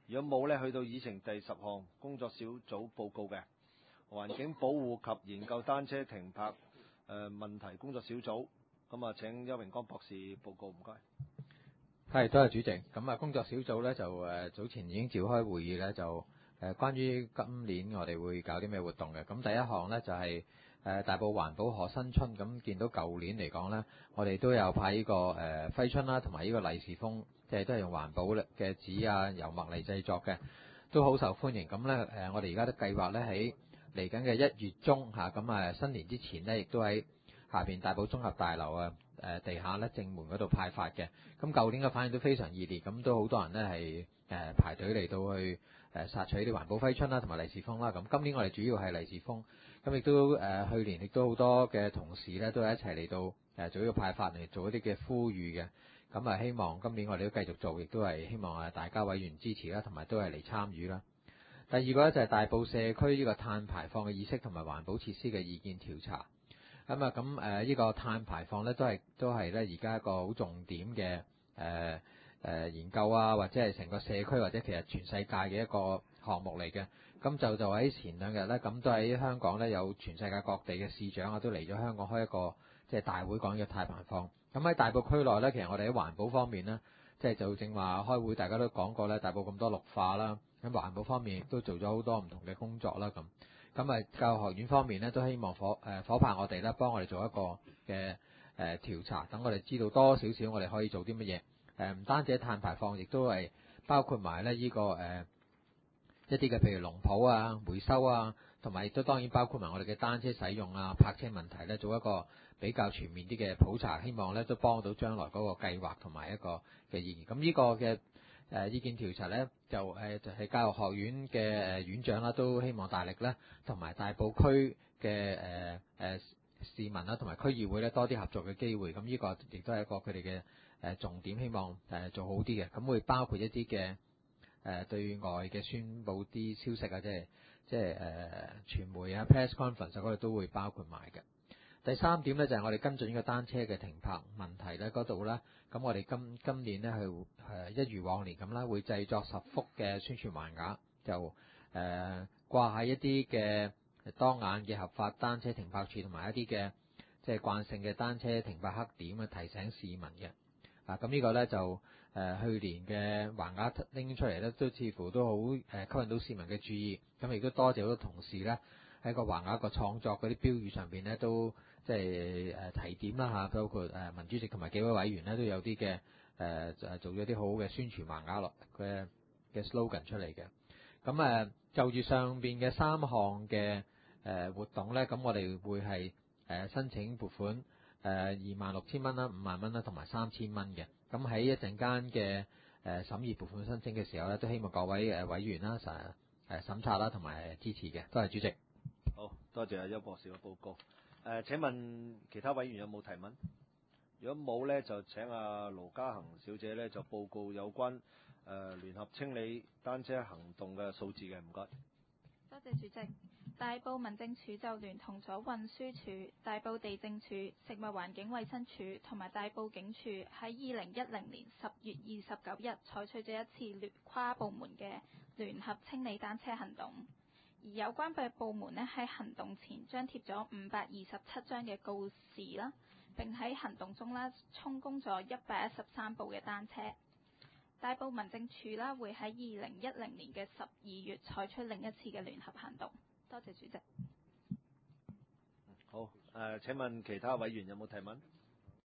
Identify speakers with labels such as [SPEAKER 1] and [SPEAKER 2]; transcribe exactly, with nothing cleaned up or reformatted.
[SPEAKER 1] 如果冇呢，去到議程第十項工作小組報告嘅環境保護及研究單車停泊誒、呃、問題工作小組，咁啊請邱榮光博士報告，唔該。
[SPEAKER 2] 係，多謝主席。咁啊，工作小組咧就誒早前已經召開會議咧，就誒關於今年我哋會搞啲咩活動嘅。咁第一項咧就係誒大埔環保賀新春。咁見到舊年嚟講咧，我哋都有派呢個誒揮春啦，同埋呢個利是封，即係都係用環保嘅紙啊、油墨嚟製作嘅，都好受歡迎。咁咧誒，我哋而家都計劃咧喺嚟緊嘅一月中嚇，咁啊新年之前咧，亦都喺下邊大埔綜合大樓啊，誒地下咧正門嗰度派發嘅。咁舊年嘅反應都非常熱烈，咁都好多人呢係誒排隊嚟到去誒索取啲環保揮春啦，同埋利是封啦。咁今年我哋主要係利是封，咁亦都誒去年亦都好多嘅同事呢都係一齊嚟到誒做呢個派發嚟做一啲嘅呼籲嘅。咁啊希望今年我哋都繼續做，亦都係希望啊大家委員支持啦，同埋都係嚟參與啦。第二個咧就係大埔社區呢個碳排放嘅意識同埋環保設施嘅意見調查。咁啊，咁誒呢個碳排放咧，都係都係咧而家一個好重點嘅誒誒研究啊，或者係成個社區或者其實全世界嘅一個項目嚟嘅。咁就就喺前兩日咧，咁都喺香港咧有全世界各地嘅市長啊，都嚟咗香港開一個即係大會講嘅碳排放。咁喺大埔區內咧，其實我哋喺環保方面咧，即係就正話開會，大家都講過咧，大埔咁多綠化啦，咁環保方面亦都做咗好多唔同嘅工作啦咁。咁啊，教育學院方面咧，都希望夥誒夥拍我哋咧，幫我哋做一個嘅誒調查，等我哋知道多少少我哋可以做啲乜嘢。誒唔單止碳排放，亦都係包括埋咧呢個誒一啲嘅譬如農圃啊、回收啊，同埋亦都當然包括埋我哋嘅單車使用啊、泊車問題咧，做一個比較全面啲嘅普查，希望咧都幫到將來嗰個計劃同埋一個嘅意見。咁呢個嘅誒意見調查咧，就誒就係教育學院嘅誒院長啦，都希望大力咧，同埋大埔區嘅誒誒市民啦，同埋區議會咧多啲合作嘅機會。咁呢個亦都係一個佢哋嘅誒重點，希望誒做好啲嘅。咁會包括一啲嘅誒對外嘅宣佈啲消息啊，即係即係誒傳媒啊 press conference 嗰度都會包括埋嘅。第三點咧就係我哋跟進呢個單車嘅停泊問題咧，嗰度咧，咁我哋今今年咧係誒一如往年咁啦，會製作十幅嘅宣傳橫額，就誒、呃、掛喺一啲嘅當眼嘅合法單車停泊處同埋一啲嘅即係慣性嘅單車停泊黑點啊，提醒市民嘅。啊，咁呢個咧就誒、呃、去年嘅橫額拎出嚟咧，都似乎都好誒吸引到市民嘅注意。咁亦都多謝好多同事咧喺個橫額個創作嗰啲標語上邊咧都。即係誒提點啦嚇，包括誒民主席同埋幾位委員咧都有啲嘅誒誒做咗啲好好嘅宣傳橫額落嘅嘅 slogan 出嚟嘅。咁誒就住上邊嘅三項嘅誒活動咧，咁我哋會係誒申請撥款誒二萬六千蚊啦、五萬蚊啦同埋三千蚊嘅。咁喺一陣間嘅誒審議撥款申請嘅時候咧，都希望各位誒委員啦審誒審查啦同埋支持嘅。多謝主席。
[SPEAKER 1] 好多謝阿邱博士嘅報告。誒、呃，請問其他委員有冇提問？如果冇呢，就請阿盧嘉恒小姐呢就報告有關誒、呃、聯合清理單車行動嘅數字嘅，唔該。
[SPEAKER 3] 多謝主席。大埔民政處就聯同咗運輸署、大埔地政處、食物環境衛生署同埋大埔警署喺二零一零年十月二十九日採取咗一次聯跨部門嘅聯合清理單車行動。而有關嘅部門呢，喺行動前張貼咗五百二十七張嘅告示啦，並喺行動中啦充公咗一百一十三部嘅單車。大埔民政處啦會喺二零一零年嘅十二月採取另一次嘅聯合行動。多謝主席。
[SPEAKER 1] 好，誒、呃、請問其他委員有冇提問？